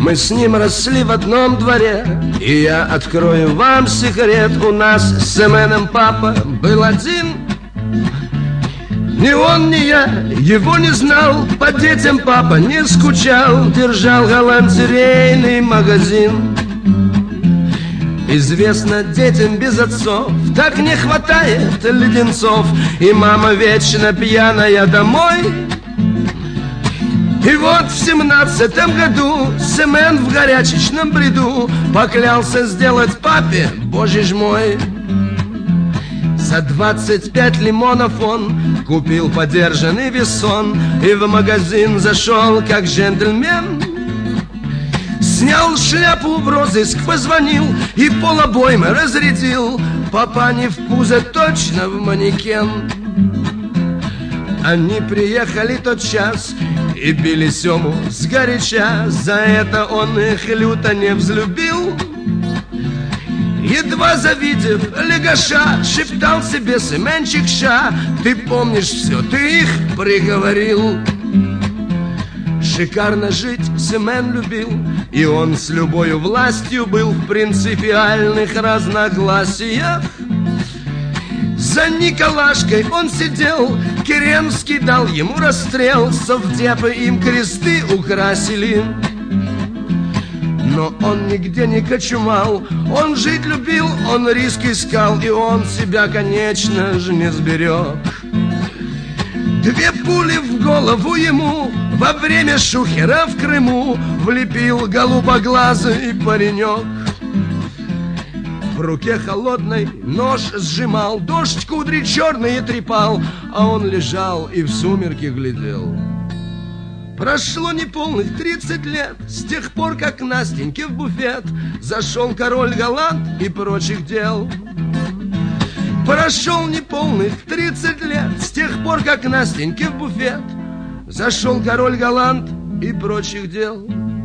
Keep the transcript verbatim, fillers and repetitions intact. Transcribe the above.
Мы с ним росли в одном дворе, и я открою вам секрет. У нас с Семеном папа был один. Ни он, ни я его не знал. По детям папа не скучал. Держал галантерейный магазин. Известно детям без отцов так не хватает леденцов. И мама вечно пьяная домой. И вот в семнадцатом году Семен в горячечном бреду поклялся сделать папе, боже ж мой. За двадцать пять лимонов он купил подержанный весон и в магазин зашел как джентльмен. Снял шляпу в розыск, позвонил и полобоймы разрядил. Папа не в пузо, точно в манекен. Они приехали тот час и били Сему сгоряча. За это он их люто не взлюбил. Едва завидев легаша, шептал себе Семенчик ша: ты помнишь все, ты их приговорил. Шикарно жить Семен любил, и он с любою властью был в принципиальных разногласиях. За Николашкой он сидел, Керенский дал ему расстрел, совдепы им кресты украсили. Но он нигде не кочумал, он жить любил, он риск искал, и он себя, конечно же, не сберег. Две пули в голову ему во время шухера в Крыму влепил голубоглазый паренек. В руке холодной нож сжимал, дождь кудри черные трепал, а он лежал и в сумерки глядел. Прошло неполных тридцать лет с тех пор, как Настеньке в буфет зашел король галант и прочих дел. Прошел неполных тридцать лет с тех пор, как Настеньке в буфет зашел король галант и прочих дел.